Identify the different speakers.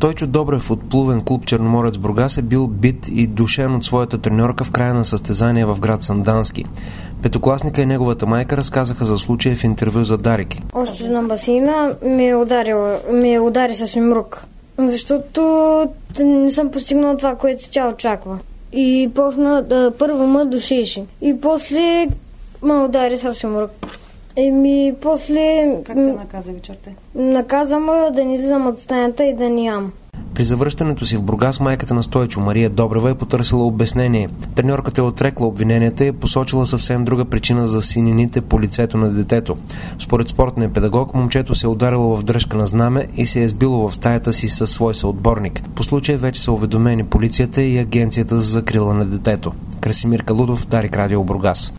Speaker 1: Стойчо Добрев от плувен клуб Черноморец Бургас е бил бит и душен от своята треньорка в края на състезание в град Сандански. Петокласника и неговата майка разказаха за случая в интервю за Дарик.
Speaker 2: Още на басейна ме удари с юмрук, защото не съм постигнала това, което тя очаква. И почна първо ме душеше. И после ме удари с юмрук. После...
Speaker 3: Как те наказа вечерта?
Speaker 2: Наказа ме да не излизам от стаята и да не ям.
Speaker 1: При завръщането си в Бургас майката на Стойчо, Мария Добрева, е потърсила обяснение. Треньорката е отрекла обвиненията и е посочила съвсем друга причина за синините по лицето на детето. Според спортния педагог, момчето се е ударило в дръжка на знаме и се е сбило в стаята си със свой съотборник. По случая вече са уведомени полицията и Агенцията за закрила на детето. Красимир Калудов, Дарик Радио, Бургас.